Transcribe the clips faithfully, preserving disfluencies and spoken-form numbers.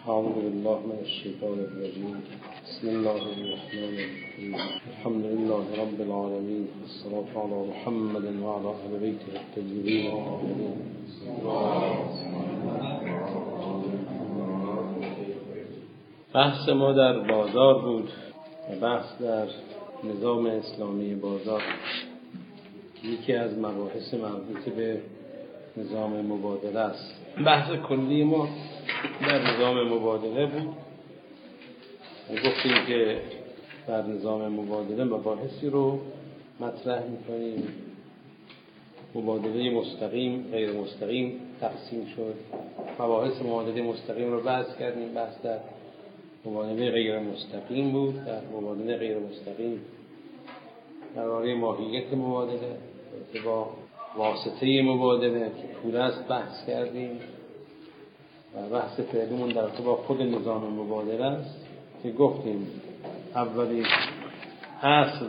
اعوذ بالله من الشیطان الرجیم. بسم الله الرحمن الرحیم. الحمد لله رب العالمین، والصلاة علی محمد و علی اهل بیته الطیبین الطاهرین. بحث ما در بازار بود و بحث در نظام اسلامی بازار یکی از مباحث مربوط به نظام مبادله است. بحث کلی ما در نظام مبادله بود و گفتیم که در نظام مبادله مباحثی رو مطرح می‌کنیم. مبادله مستقیم، غیر مستقیم تقسیم شد. مباحث مبادله مستقیم رو بحث کردیم. بحث در مبادله غیر مستقیم بود. در مبادله غیر مستقیم درباره ماهیت مبادله با واسطه مبادله که پول است بحث کردیم و بحث فعلیمون در رابطه با خود نظام مبادله است که گفتیم اولی اصل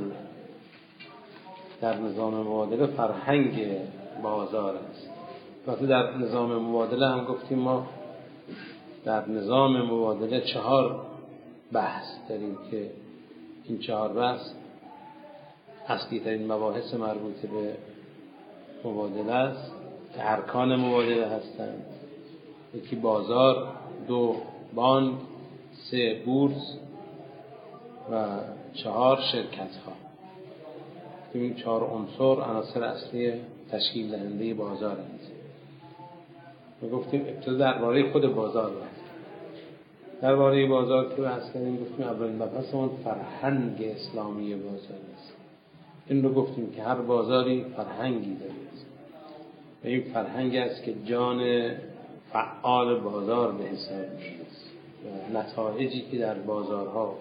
در نظام مبادله فرهنگ بازار است. وقتی در نظام مبادله هم گفتیم ما در نظام مبادله چهار بحث داریم که این چهار بحث اصلی ترین مباحث مربوط به مبادله است که ارکان مبادله هستند. یکی بازار، دو بانک، سه بورس و چهار شرکت ها. این چهار عنصر عناصر اصلی تشکیل دهنده بازار هست. ما گفتیم ابتدا درباره خود بازار بحث. درباره بازار که بحث کردیم گفتیم اولین مبحثمون فرهنگ اسلامی بازار است. این رو گفتیم که هر بازاری فرهنگی داره و این فرهنگ است که جان فعال بازار به حساب میاد و نتایجی که در بازارها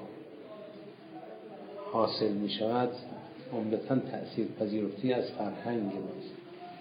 حاصل می شود عمدتاً تأثیر پذیرفتی از فرهنگ بازار.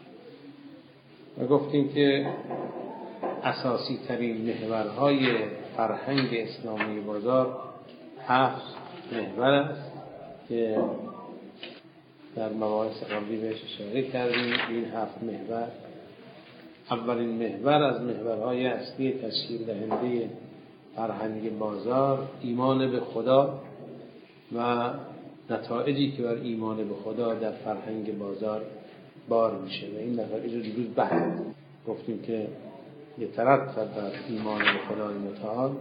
و گفتیم که اساسی ترین محورهای فرهنگ اسلامی بازار هفت محور است که در مباحث قبلی بهش اشاره کردیم. این هفت محور، اولین محور از محورهای اصلی تشکیل دهنده فرهنگ بازار ایمان به خدا و نتایجی که بر ایمان به خدا در فرهنگ بازار بار میشه و این نتایج رو دیروز بحث گفتیم که یترتب بر ایمان به خدای متعال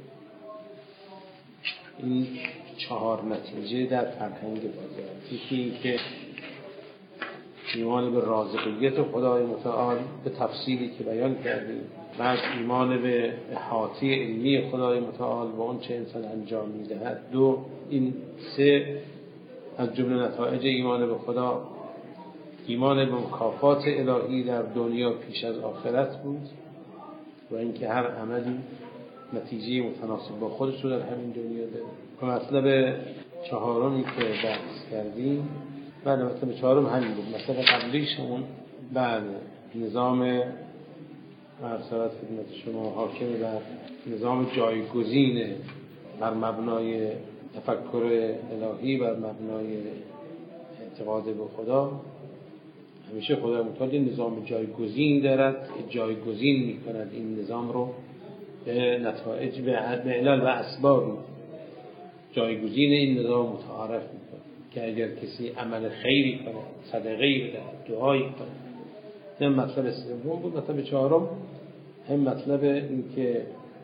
این چهار نتیجه در فرهنگ بازار. یکی این که ایمان به رازقیت خدای متعال به تفصیلی که بیان کردیم، بعد ایمان به احاطه علمی خدای متعال و اون چه انسان انجام میدهد. دو، این سه از جمله نتایج ایمان به خدا ایمان به مکافات الهی در دنیا پیش از آخرت بود و اینکه هر عملی نتیجه متناسب با خودش رو در همین دنیا داره. و مطلب چهارمی که بحث کردیم، بله مطلب چهارم همین بود. مطلب قبلیش همون بله نظام ارسالت خدمت شما حاکم بر نظام جایگزین بر مبنای تفکر الهی، بر مبنای اعتقاد به خدا. همیشه خدای متعال نظام جایگزین دارد که جایگزین می‌کند این نظام رو به نتایج به علل و اسباب جایگزین این نظام متعارف می‌کند که اگر کسی عمل خیری کنه، صدقه‌ای بده، دعایی کنه. این مطلب سوم بود. مطلب چهارم هم مطلب این که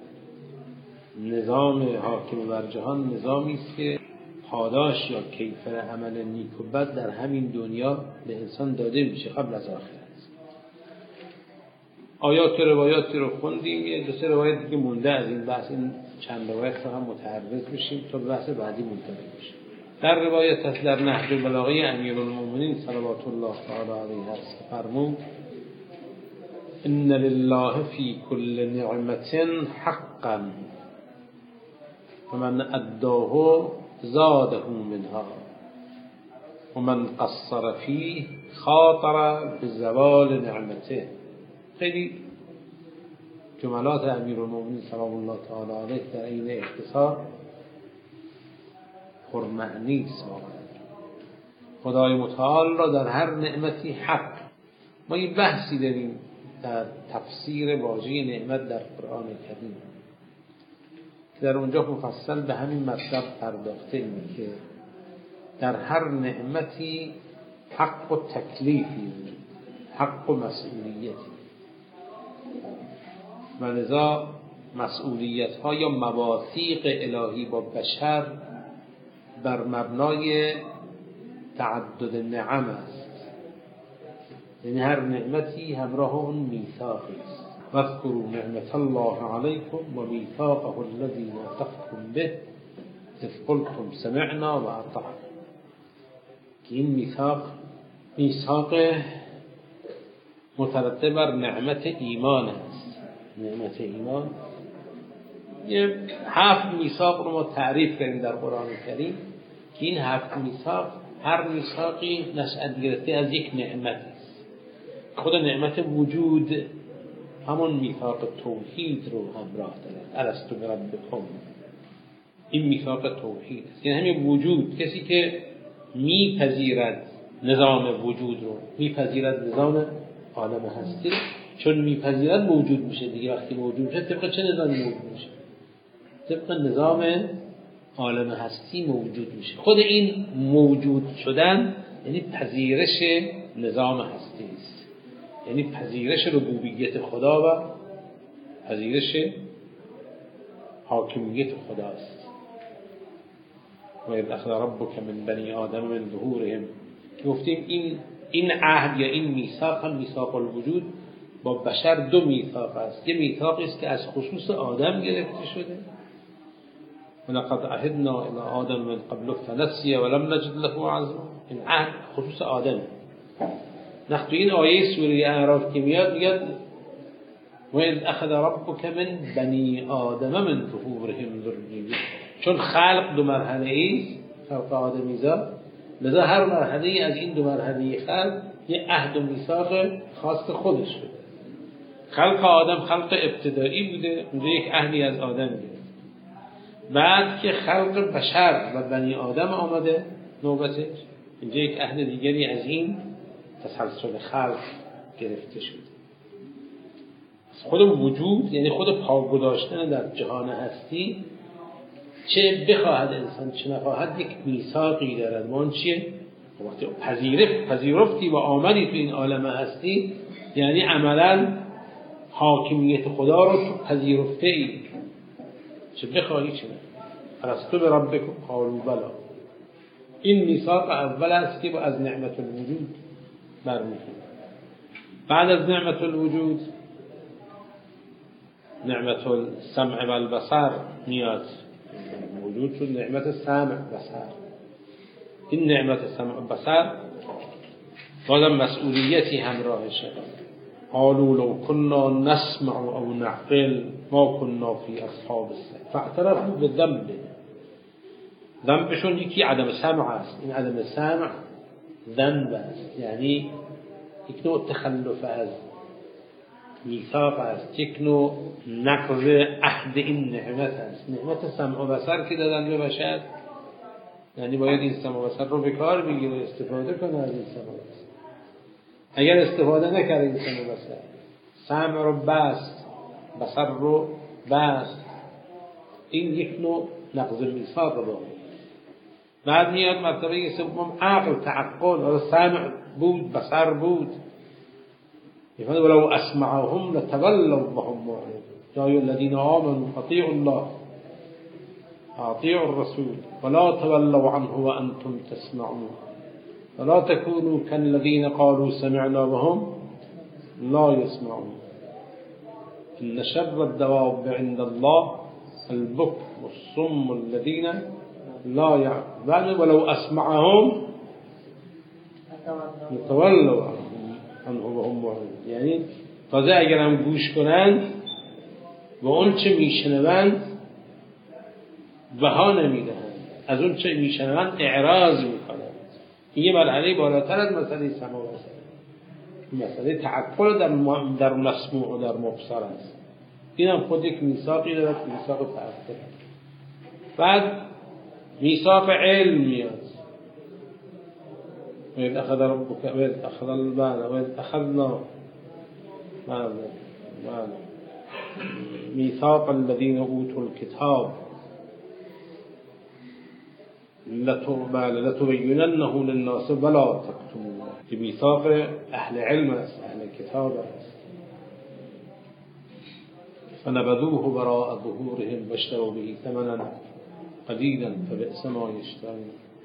نظام حاکم بر جهان نظامی است که پاداش یا کیفر عمل نیک و بد در همین دنیا به انسان داده میشه قبل از آخرت. آیات و روایاتی رو خوندیم. یه دو سه روایت دیگه مونده از این بحث. این چند روایت رو هم متعرض میشیم تا بحث بعدی منتهی بشه. در روایت است در نهج البلاغه امیرالمومنین صلوات الله تعالی علیه است که فرمود ان لله فی کل نعمت حقا فمن اداه زاده منها ومن قصر فيه خاطر بزوال نعمته. خیلی جملات امیرالمومنین صلوات الله تعالی علیه در این اختصار پرمعنی است. خدای متعال را در هر نعمتی حق. ما این بحثی داریم در تفسیر واژه نعمت در قرآن کریم. در اونجا مفصل به همین مطلب پرداخته اینه که در هر نعمتی حق و تکلیفی، حق و مسئولیتی، و لذا مسئولیت ها یا مواثیق الهی با بشر بر مبنای تعدد نعم است. یعنی هر نعمتی همراه اون میثاقی است. واذکروا نعمت الله علیکم و میثاقه الذی نطقتم به اذ قلتم سمعنا و اطعنا. این میثاق میثاق مترتب بر نعمت ایمان است. نعمت ایمان یه هفت میثاق رو ما تعریف کردیم در قرآن کریم که این هفت میثاق هر میثاقی نشأت گرفته از یک نعمت است. خود نعمت وجود همون میثاق توحید رو همراه دارد. الستو بربکم، این میثاق توحید است. یعنی همین وجود، کسی که میپذیرد نظام وجود رو، میپذیرد نظام عالم هستی، چون میپذیرد موجود میشه دیگه. وقتی موجود میشه طبق چه نظامی موجود میشه؟ طبق نظام عالم هستی موجود میشه. خود این موجود شدن یعنی پذیرش نظام هستی است، یعنی پذیرش ربوبیت خدا و پذیرش حاکمیت خداست. و اذ اخذ ربک من بنی آدم من ظهورهم، گفتیم این این عهد یا این میثاق هم میثاق الوجود با بشر دو میثاق است. یه میثاقی است که از خصوص آدم گرفته شده، ولقد عهدنا الی آدم من قبل فنسی ولم نجد له عزما. این عهد خصوص آدم. نخت این آیه سوره اعراف که میاد میاد و اذ اخذ ربک من بنی آدم من ظهورهم ذریتهم، چون خلق دو مرحله است، خلق آدمیزاد، لذا هر مرحله از این دو مرحله خلق یه عهد و میثاق خاص خودش بوده. خلق آدم خلق ابتدایی بوده، اونجا یک عهدی از آدم گرفت. بعد که خلق بشر و بنی آدم آمده نوبتش، اینجا یک عهد دیگری از این تسلسل خلق گرفته شده. خود وجود یعنی خود پاگذاشتن در جهان هستی، چه بخواهد انسان چه نخواهد، یک میثاقی دارد. ما اون چیه؟ وقتی پذیرفت پذیرفتی و آمدی تو این عالم هستی، یعنی عملا حاکمیت خدا رو تو پذیرفته ای، چه بخواهی چه نخواهی. الستو بربکم قالوا بلی. این میثاق اول است که از نعمت الوجود برمی‌خورد. بعد از نعمت الوجود نعمت السمع و البصر میاد. وجود شد نعمت سمع و بصر. این نعمت سمع و بصر بازم مسئولیتی همراهشه. قالوا لو كنا نسمع او نعقل ما كنا في اصحاب السعیر فاعترفوا بذنب. ذنبشون یکی عدم سمع است. این عدم سمع ذنب است، یعنی یک نوع تخلف از میثاق است، یک نوع نقض عهد این نعمت است. نعمت سمع و بصر که دادن به بشر، یعنی باید این سمع و بصر رو به کار بگیره، استفاده کنه از این سمع و بصر. اگر استفاده نکرد این سمع و بصر، سمع رو بست، بصر رو بست، این یک نوع نقض میثاق رو. بعد میاد مرتبه سوم عقل، تعقل. حالا سمع بود، بصر بود، یعنی ولو اسمعهم لتولوا وهم معرضون. یا ایها الذین آمنوا اطیعوا الله اطیعوا الرسول ولا تولوا عنه وانتم تسمعون ولا تكونوا كالذين قالوا سمعنا وهم لا يسمعون ان شر الدواب عند الله البكم والصم الذين لا يعقلون ولو اسمعهم لتولوا عنه وهم معرضون. یعنی تازه اگر هم گوش کنند و اون چه میشنوند بها نمیدهند، از اون چه میشنوند اعراض میکنند. این یه مرحله بالاتر از مسئله سمع و بصر، مسئله تعقل در در مسموع و در مبصر است. این هم خود یک میثاقی دارد، میثاق تعقل. بعد میثاق علم میاد. و اذ اخذ ربک و اذ اخذ البال و اذ اخذنا ماذا ماذا میثاق الذین اوتوا الکتاب لتبیننه للناس ولا تکتمونه، که میثاق اهل علم است، اهل کتاب است. فنبذوه وراء ظهورهم واشتروا به ثمنا قلیلا فبئس ما یشترون.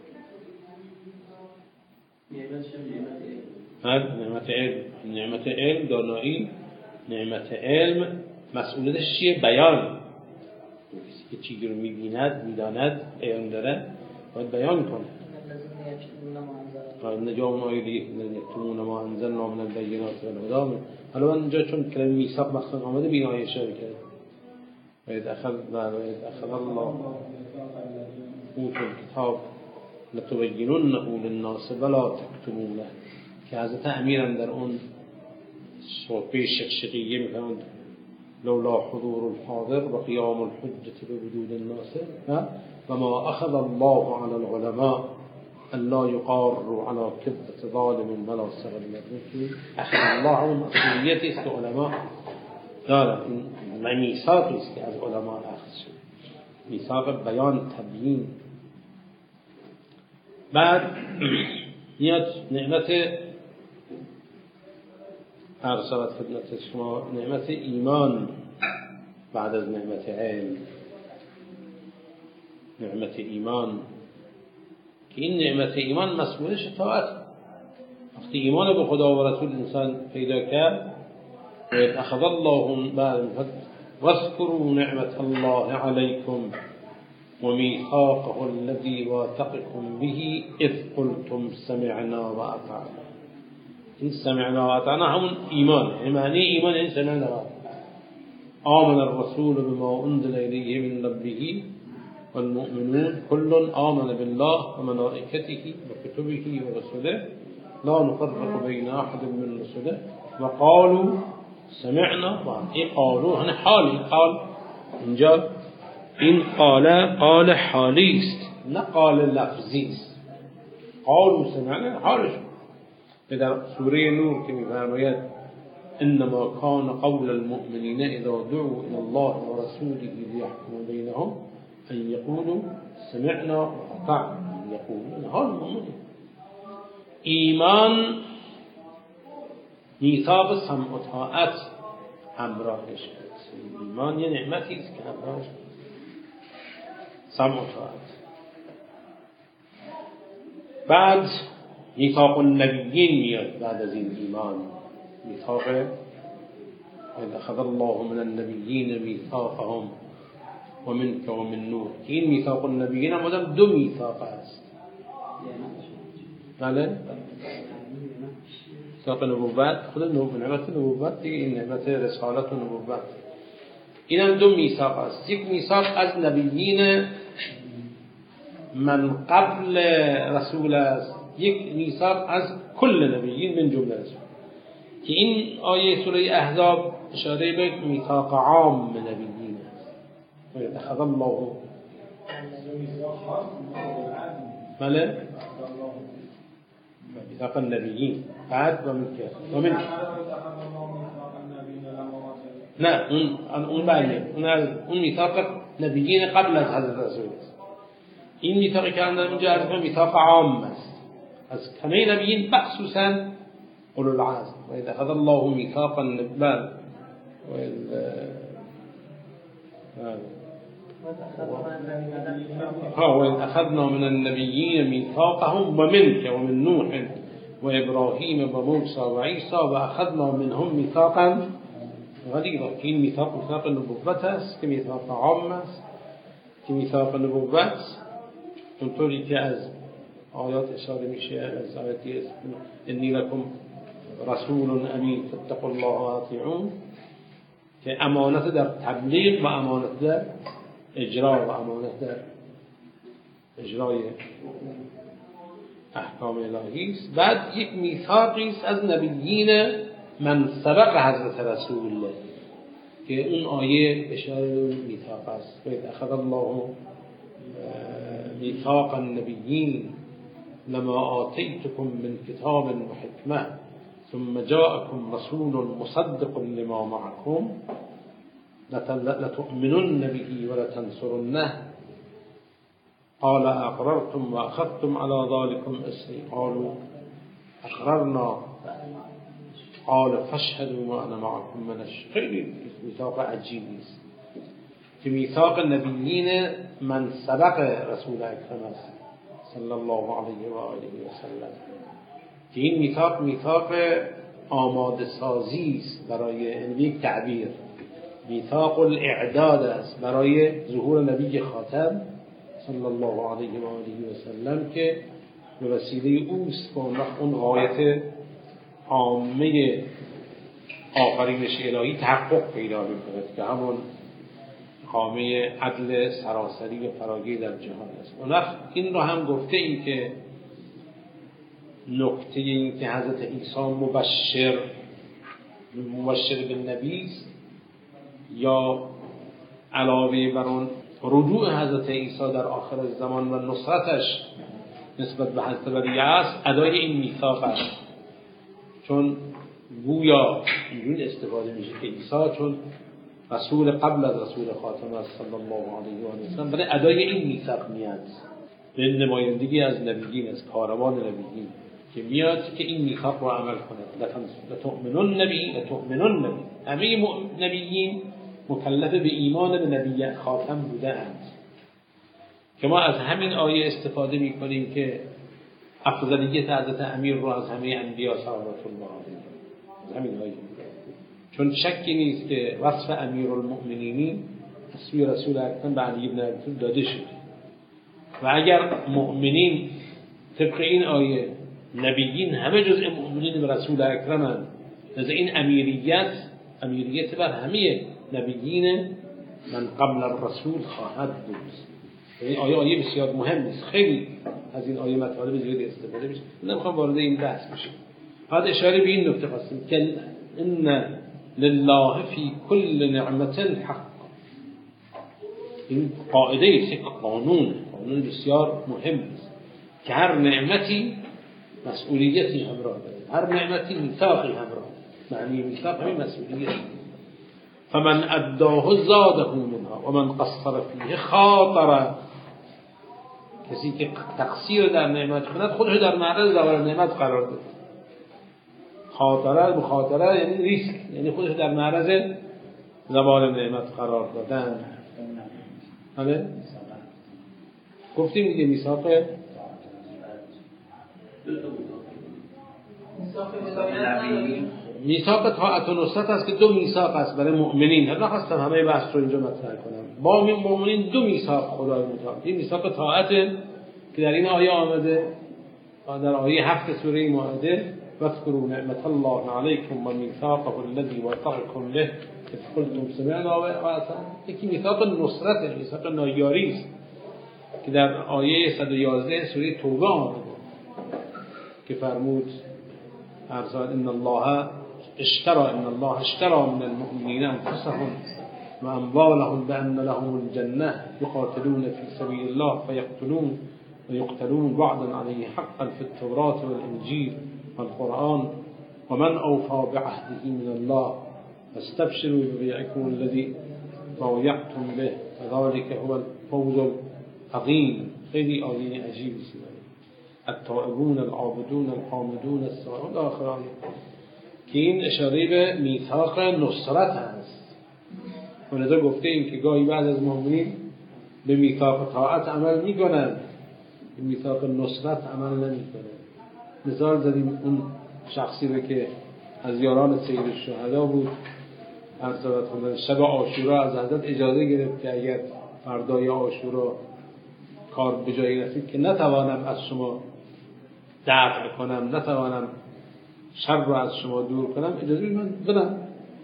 نعمت علم، نعمت علم دانایی، نعمت علم مسئولیتش چیه؟ بیان. کسی که چیزی رو میبیند، میداند، علم داره، باید بیان کنه. نجا اون آیه دیگه نکتمون ما انزلنا من البینات والهدی. حالا من اینجا چون کلمه میثاق مخصوص آمده بین آیه اشاره کرد. و اذ اخذ اخذ الله اوتوا الکتاب لتبیننه للناس ولا تکتمونه، که حضرت امیرم در اون صحبه شقشقیه میکنند لولا حضور الحاضر و قیام الحجة بوجود الناس و ما اخذ الله على العلماء الا يقاروا على كذبة ظالم ولا صغر مرموم. اخذ الله اون مسئولیتی است که علما دارن، این میثاقی است که از علما اخذ شد، میثاق بیان تبیین. بعد میاد نعمت ارسالت خدمت شما، نعمت ایمان بعد از نعمت علم. نعمت ایمان که این نعمت ایمان مسئولش اطاعت. وقتی ایمان به خدا و رسول انسان پیدا کرد، و اخذ الله بعد واذكروا نعمت الله علیکم و میثاقه الذی واثقکم به اذ قلتم سمعنا و اطعنا. این سمعنا و اطعنا همون ایمان، معنی ایمان این سمعنا و اطعنا. آمن الرسول بما انزل الیه من ربه والمؤمنون كل آمن بالله وملائكته وكتبه ورسله لا نفرق بين أحد من رسله وقالوا سمعنا. این قالوا هن حالی، قال اینجا این قال قال حالی است نه قال لفظی است. قالوا سمعنا حالش. در سوره نور که می‌فرماید انما كان قول المؤمنين اذا دعوا الى الله ورسوله ليحكم بينهم ان يقولوا سمعنا واطعنا. يقولون حال مؤمن. ایمان میثاق سمع و طاعت همراهش است. ایمان یه نعمتی است که همراهش سمع و طاعت. بعد میثاق النبیین میاد بعد از این ایمان. میثاق اخذ الله من النبیین میثاقهم و منک و من نوح. این میثاق النبیین هم بودن دو میثاق است. بله میثاق نبوت، خود نعمت نبوت دیگه، این نعمت رسالت و نبوت، این هم دو میثاق است. یک میثاق از نبیین من قبل رسول است، یک میثاق از کل نبیین من جمله رسول. که این آیه سوره احزاب اشاره به میثاق عام نبیین است. و اخذ الله بله میثاق النبیین بعد و منکر و من نه اون اون بله اون اون میثاق نبیین قبل از حضرت رسول است. این میثاقی که اندر اینجا از میثاق عام است از همه نبیین مخصوصا اولو العزم. و اذا اخذ الله میثاق النبیین ها وإذ أخذنا من النبيين ميثاقهم ومنك ومن نوح وإبراهيم وموسى وعيسى وأخذنا منهم ميثاقا غليظا. این میثاق میثاق نبوت است که میثاق عام است، که میثاق نبوت اونطوری که از آیات اشاره میشه، از آیاتی انی لکم رسول امین فاتقوا الله و اطیعون، که امانت در تبلیغ و امانت در اجرا و امانت در اجرای احکام الهی است. بعد یک میثاقی است از نبیین من سبق حضرت رسول الله که اون آیه اشاره به میثاق است. و اخذ الله میثاق النبیین لما آتیتکم من کتاب و حکمه ثم جاءكم رسول مصدق لما معكم لتؤمنن به ولتنصرنه قال اقررتم واخذتم على ذلكم اصری قالوا اقررنا قال فاشهدوا وانا معكم من الشهداء. خیلی میثاق عجیبی است که میثاق نبیین من سبق رسول اکرم است صلی الله علیه و آله و سلم، که این میثاق میثاق آماده سازی است برای یک تعبیر، میثاق الاعداد است برای ظهور نبی خاتم صلی الله علیه و آله و سلم که به وسیله اوست که اون غایت عامه آفرینش الهی تحقق پیدا می‌کند که همون قامه عدل سراسری و فراگیر در جهان است. اون وقت این رو هم گفته این که نکته این که حضرت عیسی مبشر مبشر به نبی است یا علاوه بر اون رجوع حضرت عیسی در آخر زمان و نصرتش نسبت به حضرت بریه است، ادای این میثاق است. چون گویا اینجور استفاده میشه که عیسی چون رسول قبل از رسول خاتم است صلی الله علیه و سلم برای ادای این میثاق میاد، به نمایندگی از نبیین، از کاروان نبیین که میاد که این میثاق رو عمل کنه. لتؤمنن نبی لتؤمنن نبی، همه نبیین مکلف به ایمان به نبی خاتم بودند که ما از همین آیه استفاده میکنیم که افضلیت حضرت امیر رو از همه انبیا صلوات الله علیه از همین آیه، چون شکی نیست که وصف امیرالمؤمنینی از سوی رسول اکرم به علی بن ابی طالب داده شد و اگر مؤمنین طبق این آیه نبیین همه جزء مؤمنین به رسول اکرمند، لذا این امیریت امیریت بر همه نبیین من قبل الرسول خواهد بود. این آیه آیه بسیار مهم است، خیلی از این آیه مطالب زیادی استفاده میشه، نمیخوام وارد این بحث بشم. فقط اشاره به این نکته خواستم که ان لله فی کل نعمت حق، این قاعده است، قانون قانون بسیار مهم است که هر نعمتی مسئولیتی همراه داره، هر نعمتی میثاقی همراه. معنی میثاق همین مسئولیت. فمن اداه زاده منها و من قصر فیه خاطر، کسی که تقصیر در نعمت کند خودش در معرض زوال نعمت قرار داده. خاطره مخاطره یعنی ریسک، یعنی خودش در معرض زوال نعمت قرار دادن. بله گفتیم دیگه میثاق میثاق طاعت و نصرت است که دو میثاق است برای مؤمنین. حالا خواستم همه بحث رو اینجا مطرح کنم. با مؤمنین دو میثاق خدای متعال، این میثاق طاعت که در این آیه آمده، در آیه هفت سوره مائده واذکروا نعمت الله علیکم و میثاقه الذی وثقکم به اذ قلتم سمعنا و اطعنا. یکی میثاق نصرت، میثاق نایاری است که در آیه صد و یازده سوره توبه آمده که فرمود ارزاد ان الله اشترى ان الله اشترى من المؤمنین انفسهم و اموالهم بان لهم الجنه يقاتلون في سبيل الله فيقتلون ويقتلون وعدا عليه حقا في التوراة والانجيل والقرآن ومن اوفى بعهده من الله فاستبشروا ببيعكم الذي بايعتم به وذلك هو الفوز العظيم. خیلی آیه عجیبی است. التائبون العابدون الحامدون السائحون آخر آیه که این اشاره به میثاق نصرت هست. ولذا گفته ایم که گاهی بعد از مؤمنین به میثاق طاعت عمل میکنند، به میثاق نصرت عمل نمیکنند. مثال زدیم اون شخصی رو که از یاران سید الشهدا بود، ارزاد شب عاشورا از حضرت اجازه گرفت که اگر فردای عاشورا کار به جایی رسید که نتوانم از شما دفع کنم، نتوانم شر رو از شما دور کنم، اجازه بدید من برم.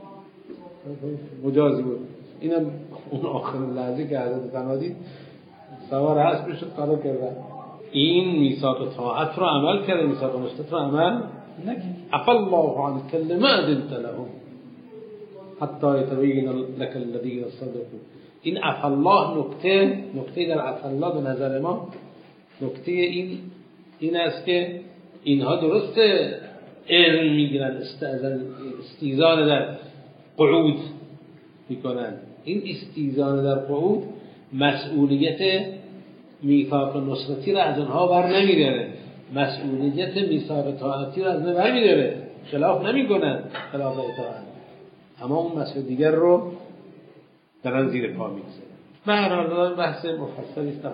مجازی بود. اینم اون آخر لحظه که حضرت فنادید سوار اسبش شد قرار کرد. این میثاق طاعت رو عمل کرده، میثاق نصرت رو عمل نکرد. عفا الله عنک لما اذنت لهم حتی یتبین لك الذین صدقوا. این عفا الله نکته نکته در عفا الله به نظر ما نکته این این است که اینها درسته علم میگیرن، استئذان استیزان در قعود میکنن، این استیزان در قعود مسئولیت میثاق نصرتی را از اونها بر نمیداره، مسئولیت میثاق طاعتی را از اونها بر میداره، خلاف نمی کنند خلاف اطاعت، اما اون مسئله دیگر رو درن زیر پا میگذاره. به هر حال بحث مفصلی است.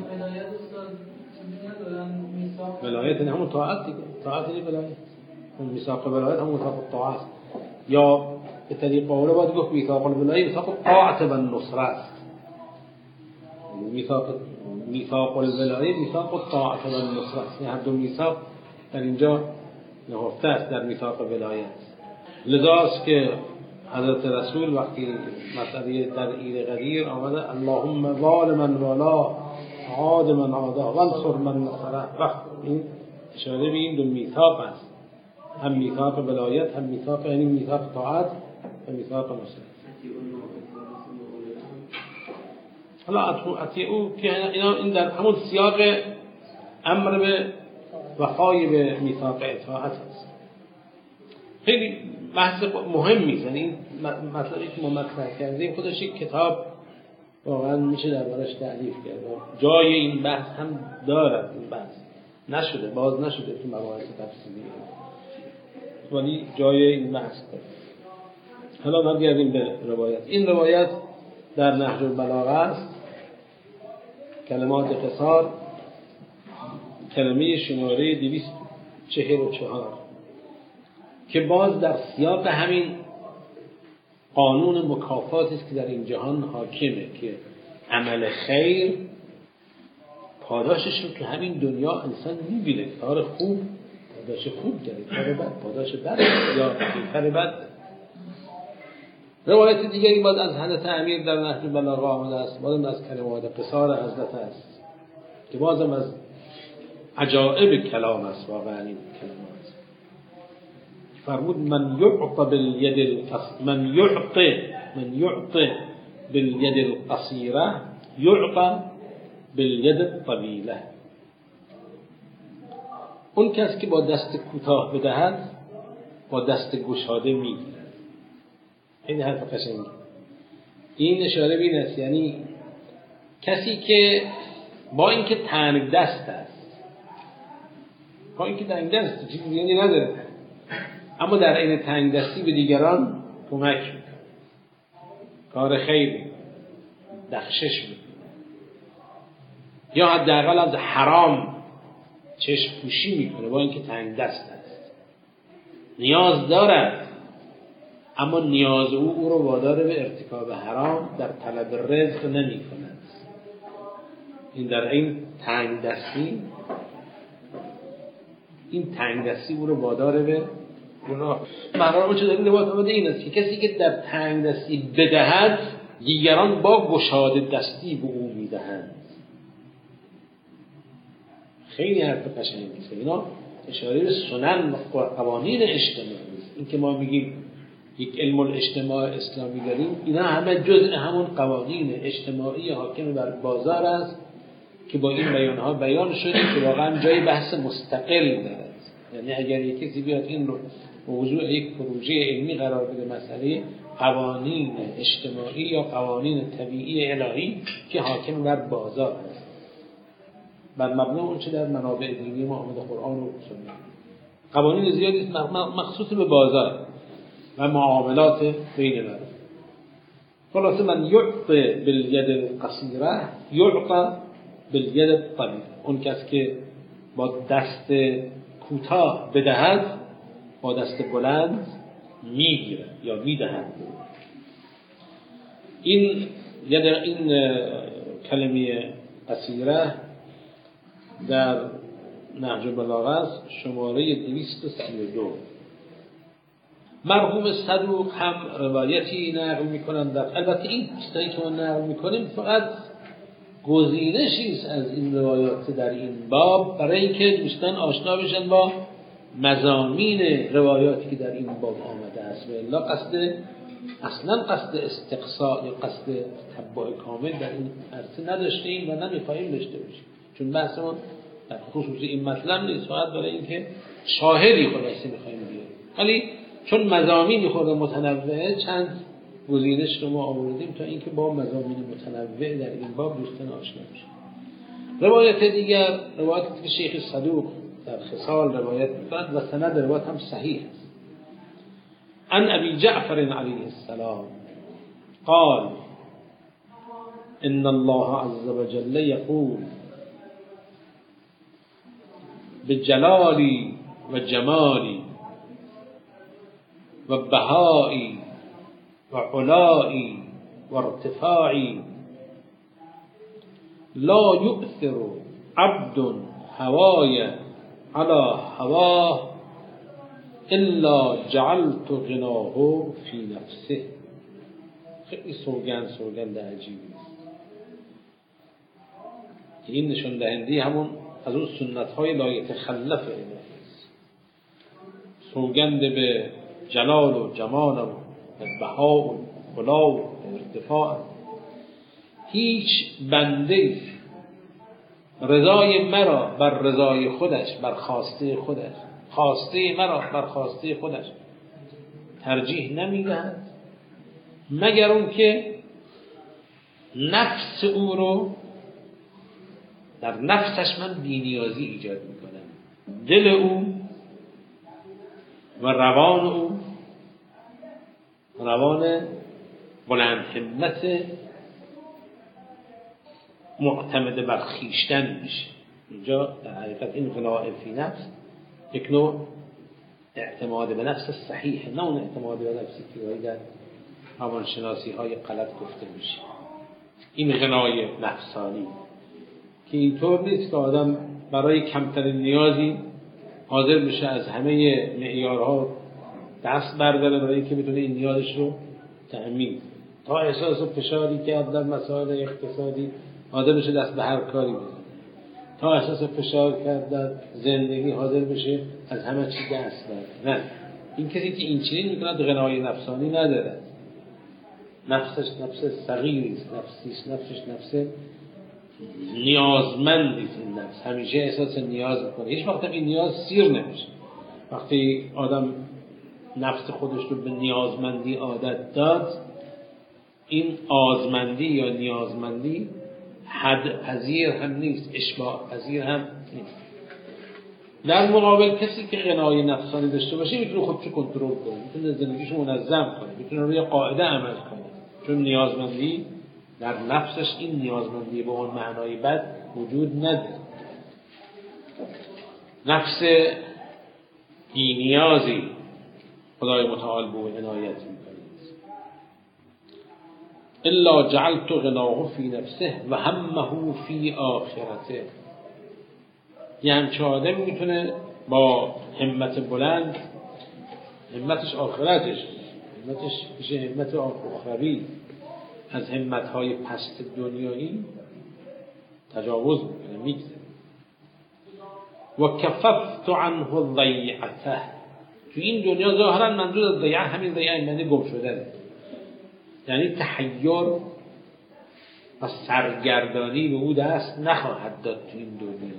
ولایت نه همون طاعت دیگه، طاعت نه ولایت، اون میثاق ولایت همون میثاق طاعت، یا به طریق اول باید گفت میثاق الولایت میثاق طاعت و نصرت است. میثاق میثاق الولایت میثاق طاعت و نصرت است، هر دو میثاق در اینجا نهفته است در میثاق ولایت. لذاست که حضرت رسول وقتی مسئله در عید غدیر آمده اللهم ظالما والا عاد من عاده وانصر من نصره، وقت این اشاره به این دو میثاق است، هم میثاق ولایت هم میثاق یعنی میثاق طاعت و میثاق نصرت. حالا اطیعوا که اینا این در همون سیاق امر به وفای به میثاق اطاعت است. خیلی بحث مهمی است، یعنی این مطلبی که ما مطرح کردیم خودش یک کتاب واقعا میشه دربارش تعریف کرد. جای این بحث هم دارد، این بحث نشده، باز نشده تو مباحث تفصیلی، ولی جای این بحث دارد. حالا برگردیم به روایت. این روایت در نهج البلاغه است، کلمات قصار، کلمه شماره دویست و چهل و چهار که باز در سیاق همین قانون مکافاتی است که در این جهان حاکمه که عمل خیر پاداشش رو که همین دنیا انسان می‌بینه، کار خوب پاداش خوب داره، کار بد پاداش بد یا کار بد. روایت دیگری باز از حضرت امیر در نهج البلاغه آمده است، باز از کلمات قصار حضرت است که بازم از عجائب کلام است. واقعا این کلمات فرمود من یعطى بالید القص من یعطى من یعطى بالید القصیره یعطى بالید الطویله. اون کس که با دست کوتاه بدهد با دست گشاده میگیرد. این حرف قشنگی. این اشاره به این است، یعنی کسی که با اینکه تنگ دست است، با اینکه تنگ دست چیزی دیگری نداره، اما در این تنگ دستی به دیگران کمک میکنه، کار خیر میکنه، بخشش میکنه، یا حداقل از حرام چشم پوشی میکنه با اینکه تنگ دست است. نیاز دارد اما نیاز او او رو وادار به ارتکاب حرام در طلب رزق نمی کند. این در این تنگ دستی این تنگ دستی او رو وادار به گناه. معنی چه در این روایت آمده این است که کسی که در تنگ دستی بدهد دیگران با گشاده دستی به او میدهند. خیلی حرف قشنگی است. اینا اشاره به سنن و قوانین اجتماعی است. این که ما میگیم یک علم الاجتماع اسلامی داریم، اینا همه جزء همون قوانین اجتماعی حاکم بر بازار است که با این بیانها بیان شده که واقعا جای بحث مستقل دارد. یعنی اگر یک کسی بیاد این رو موضوع یک پروژه علمی قرار بده، مسئله قوانین اجتماعی یا قوانین طبیعی الهی که حاکم بر بازار است، بر مبنای اون چه در منابع دینی ما آمده قرآن و سنت، قوانین زیادی مخصوص به بازار و معاملات بین الناس. خلاصه من یعطی بالید القصیره یعطی بالید الطویله. اون کس که با دست کوتاه بدهد با دست بلند میگیرد یا میدهد. این ید این کلمه قصیره در نهج البلاغه است، شماره دویست و سی و دو. مرحوم صدوق هم روایتی نقل میکنند. البته این چیزایی که ما نقل میکنیم فقط گزینشی است از این روایات در این باب، برای اینکه دوستان آشنا بشن با مضامین روایاتی که در این باب آمده است. و الا قصد اصلا قصد استقصاء یا قصد تتبع کامل در این عرصه نداشتیم و نمیخواهیم داشته باشیم، چون بحث ما در خصوص این مطلب نیست، فقط برای اینکه شاهدی خلاصه میخوایم بیاریم. ولی چون مضامین خورده متنوعه، چند گزینش رو ما آوردیم تا اینکه با مضامین متنوع در این باب دوستان آشنا بشیم. روایت دیگر، روایتی که شیخ صدوق در خصال روایت می‌کند و سند روایت هم صحیح است. عن ابی جعفر علیه السلام قال ان الله عز وجل يقول بجلالی و جمالی و بهایی و علایی و ارتفاعی لا يؤثر عبد هواي على هواه الا جعلت غناه في نفسه. خیلی سوگند سوگند عجیبی است. این نشان دهنده همون از اون سنت های لا یتخلف الهی است. سوگند به جلال و جمال و بها و خلا و ارتفاع. هیچ بنده رضای مرا بر رضای خودش، بر خواسته خودش، خواسته مرا بر خواسته خودش ترجیح نمیدهد مگر اون که نفس او رو در نفسش من بی‌نیازی ایجاد میکنم. دل او و روان او روان بلند همت معتمد بر خویشتن میشه. اینجا در حقیقت این غنا فی نفس یک نوع اعتماد به نفس صحیح، نه اون اعتماد به نفسی که گاهی در روانشناسی های غلط گفته میشه. این غنای نفسانی که اینطور نیست که آدم برای کمترین نیازی حاضر بشه از همه معیارها دست برداره برای اینکه بتونه این نیازش رو تأمین. تا احساس فشاری کرد در مسائل اقتصادی حاضر بشه دست به هر کاری بزنه. تا احساس فشار کرد در زندگی حاضر بشه از همه چی دست برداره. نه، این کسی که این چنین میکنه غنای نفسانی نداره. نفسش نفس صغیری است، نفسش نفسش نفس نیازمندی است. این نفس همیشه احساس نیاز میکنه، هیچ وقت این نیاز سیر نمیشه. وقتی آدم نفس خودش رو به نیازمندی عادت داد، این آزمندی یا نیازمندی حد پذیر هم نیست، اشباع پذیر هم نیست. در مقابل کسی که غنای نفسانی داشته باشه میتونه خودشو کنترل کنه، میتونه زندگیشو منظم کنه، میتونه روی قاعده عمل کنه، چون نیازمندی در نفسش این نیازمندی به اون معنای بد وجود نداره. نفس بی‌نیازی خدای متعال به عنایت میکنه. الا جعلت غناه فی نفسه و همه فی آخرته. یه همچه آدم میتونه با همت بلند، همتش آخرتش، همتش میشه همت اخروی، از همتهای پست دنیایی تجاوز میکنه، میگذره. و کففت عنه الضیعته. تو این دنیا ظاهرا منظور از ضیعه همین ضیعه معنی گم شدنه، یعنی تحیر و سرگردانی به او دست نخواهد داد تو این دنیا.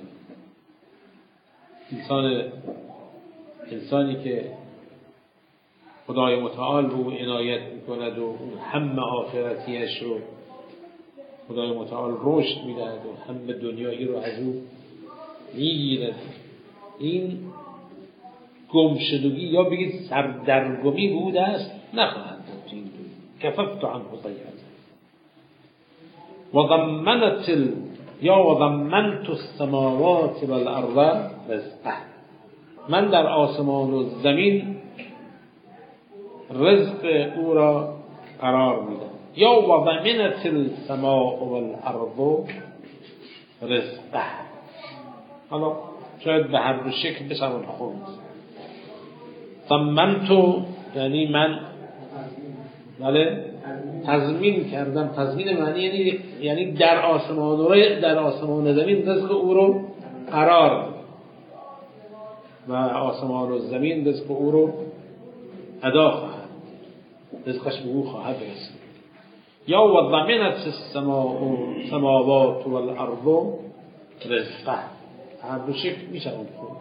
انسان انسانی که خدای متعال به او عنایت میکند و اون هم آخرتیش رو خدای متعال رشد میدهد و هم دنیایی رو از او میگیرد، این گمشدگی یا بگید سردرگمی به او دست نخواهد داد تو این دنیا. کففت عنه ضیعته و ضمنت ال... یا و ضمنت السماوات والارض رزقه. من در آسمان و زمین رزق او را قرار میدم. یا و ضمنت السماء والارض رزقه. حالا شاید به هر دو شکل بسرون خورد. ضمنتو یعنی من بله تضمین کردم. تضمین معنی یعنی یعنی در آسمان و در آسمان و زمین رزق او رو قرار و آسمان و زمین رزق او رو ادا خواهد، رزقش به او خواهد رسید. یا و ضمنت السماوات والارض رزقه. هر دو شکل میشه اون خود.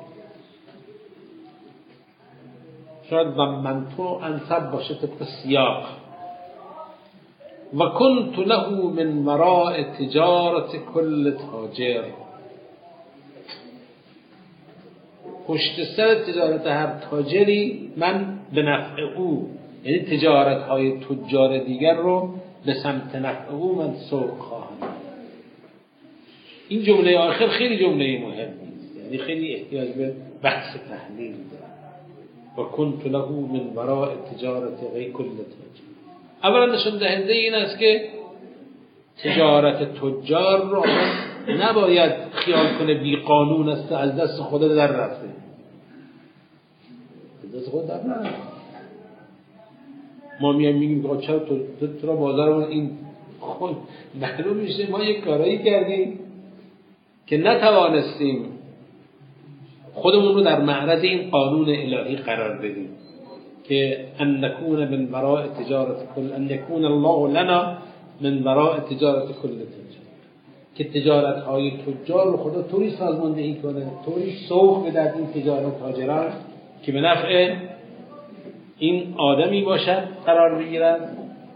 شاید ضمنتو انصب باشه طبق سیاق، و کنت له من وراء تجارت کل تاجر، پشت سر تجارت هر تاجری من به نفع او، یعنی تجارت های تجار دیگر رو به سمت نفع او من سوق خواهم. این جمله آخر خیلی جمله مهمی است، یعنی خیلی احتیاج به بحث تحلیل داره. و کنت له من وراء تجارت غیر کل تاجر. اولا نشون دهنده این است که تجارت تجار رو نباید خیال کنه بی قانون است، از دست خدا در رفته، از دست خدا در رفته. ما میایم میگیم که چرا تو, تو را بازارمون این خود معلوم میشه ما یک کارایی کردیم که نتوانستیم خودمون رو در معرض این قانون الهی قرار بدیم که ان نکون من وراء تجارت کل ان یکون الله لنا من وراء تجارت کل تجار، که تجارت های تجار رو خدا طوری سازماندهی کنه، طوری سوق بده این تجارت تاجران که به نفع این آدمی باشد قرار بگیرد.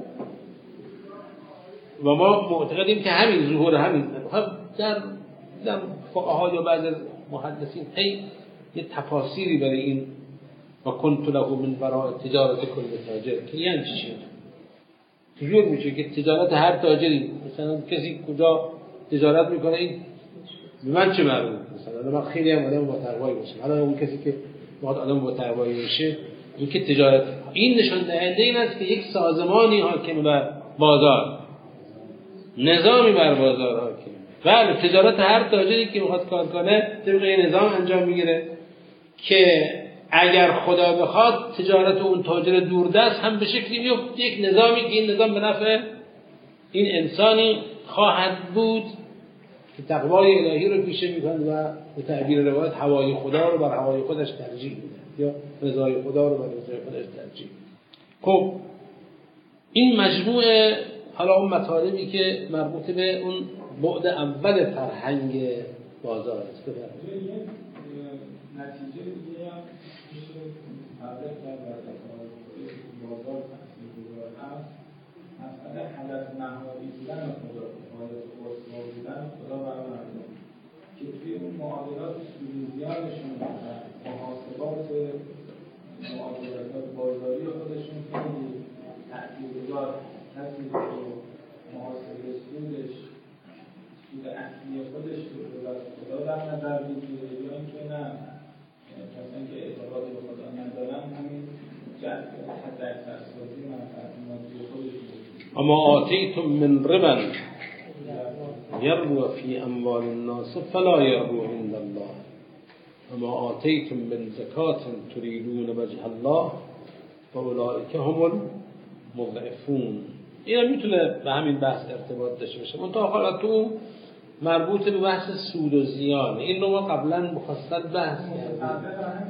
و ما معتقدیم که همین ظهور همین در در فقها یا بعض محدثین هی یه تفاسیری برای این و کنت له من وراء تجارت کل تاجر که یعنی چی؟ چجور میشه که تجارت هر تاجری، مثلا کسی کجا تجارت میکنه این به من چه مربوط؟ مثلا من خیلی هم آدم با تقوایی باشم، حالا اون کسی که واقعا آدم با تقوایی باشه، این که تجارت این نشان دهنده این است که یک سازمانی حاکم بر بازار، نظامی بر بازار حاکم. بله تجارت هر تاجری که میخواد کار کنه طبق نظام انجام میگیره که اگر خدا بخواد تجارت اون تاجر دوردست هم به شکلی میفته یک نظامی که این نظام به نفع این انسانی خواهد بود که تقوای الهی رو پیشه میکنه و به تعبیر روایت هوای خدا رو بر هوای خودش ترجیح میده یا رضای خدا رو بر رضای خودش ترجیح میده. خب این مجموعه حالا اون مطالبی که مربوط به اون بعد اول فرهنگ بازار است. بفرمایید. نتیجه دیگه هم میشه تعریف کرد در بازار تقسیم بازار هست، مسئله هدف نهایی بودن خدا، حالت خدا بودن خدا برای مردم که توی اون معادلات سودزیانشون محاسبات معادلات بازاری خودشون خیلی تأثیرگذار کسی که محاسبه سودش سود اصلی خودش رو خدا در نظر بگیره یا اینکه نه کسانی که اعتقاد به خدا ندارن همین جد حد اکثر سازی منفعت مادی خودش رو اما آتیتم من ربا یربو فی اموال الناس فلا یربو عند الله اما آتیتم من زکات تریدون وجه الله فاولئک هم المضعفون. این هم میتونه به همین بحث ارتباط داشته باشه. منتها حالا تو مربوط به بحث سود و زیان این رو ما قبلا مفصل بحث کردیم.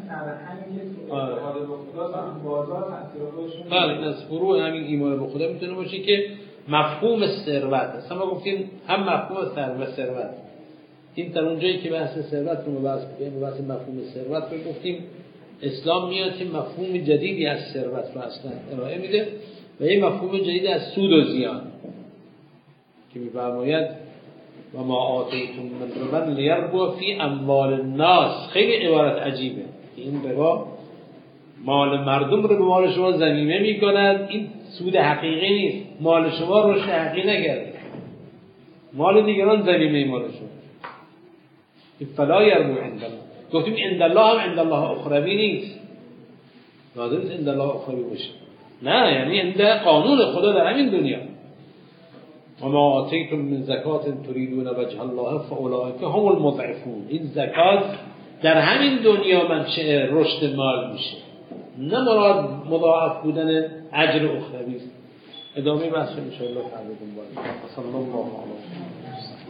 بله این از فروع همین ایمان به خدا میتونه باشه که مفهوم ثروت است. ما گفتیم هم مفهوم ثروت، این در اونجایی که بحث ثروت رو بحث کنیم بحث مفهوم ثروت رو گفتیم اسلام میاد که مفهوم جدیدی از ثروت رو اصلا ارائه میده و این مفهوم جدید از سود و زیان که می‌فرماید و ما آتیتم من ربا لیربو فی اموال الناس. خیلی عبارت عجیبه. این ربا مال مردم رو به مال شما ضمیمه می‌کند. این سود حقیقی نیست. مال شما رشد حقیقی نگرده، مال دیگران ضمیمه مال شما. فلا یربو عند الله. گفتیم عند الله هم عند الله اخروی نیست، لازم نیست عند الله اخروی باشه، نه یعنی عند قانون خدا در همین دنیا. و ما آتیتم من زکات تریدون وجه الله فاولئک هم المضعفون. این زکات در همین دنیا منشأ رشد مال میشه، نه مراد مضاعف بودن اجر اخروی است. ادامه بحث ان شاء الله تعالی دنبال. صلی الله علیه و